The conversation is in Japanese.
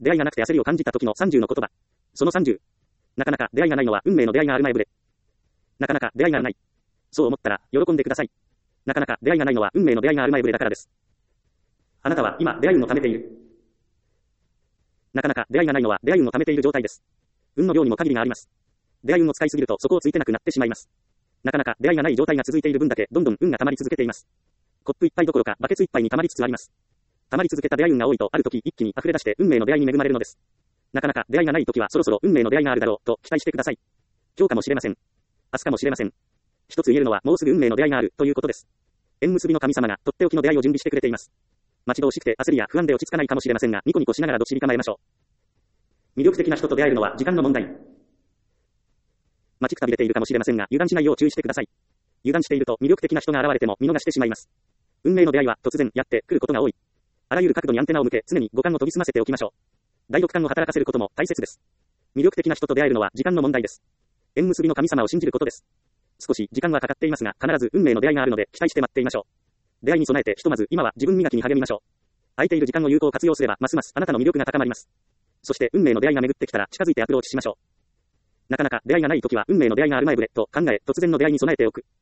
出会いがなくて焦りを感じた時の30の言葉。その30。なかなか出会いがないのは運命の出会いがある前触れ。なかなか出会いがない。そう思ったら、喜んでください。なかなか出会いがないのは運命の出会いがある前触れだからです。あなたは今、出会い運を貯めている。なかなか出会いがないのは出会い運を貯めている状態です。運の量にも限りがあります。出会い運を使いすぎると底をついてなくなってしまいます。なかなか出会いがない状態が続いている分だけ、どんどん運が溜まり続けています。コップ一杯どころかバケツ一杯に溜まりつつあります。溜まり続けた出会い運が多いと、ある時一気に溢れ出して運命の出会いに恵まれるのです。なかなか出会いがない時はそろそろ運命の出会いがあるだろうと期待してください。今日かもしれません。明日かもしれません。一つ言えるのはもうすぐ運命の出会いがあるということです。縁結びの神様がとっておきの出会いを準備してくれています。待ち遠しくて焦りや不安で落ち着かないかもしれませんが、ニコニコしながらどっしり構えましょう。魅力的な人と出会えるのは時間の問題。待ちくたびれているかもしれませんが、油断しないよう注意してください。油断していると魅力的な人が現れても見逃してしまいます。運命の出会いは突然やってくることが多い。あらゆる角度にアンテナを向け、常に五感を研ぎ澄ませておきましょう。第六感を働かせることも大切です。魅力的な人と出会えるのは時間の問題です。縁結びの神様を信じることです。少し時間はかかっていますが、必ず運命の出会いがあるので期待して待っていましょう。出会いに備えてひとまず今は自分磨きに励みましょう。空いている時間を有効活用すればますますあなたの魅力が高まります。そして運命の出会いが巡ってきたら近づいてアプローチしましょう。なかなか出会いがないときは運命の出会いがある前触れと考え、突然の出会いに備えておく。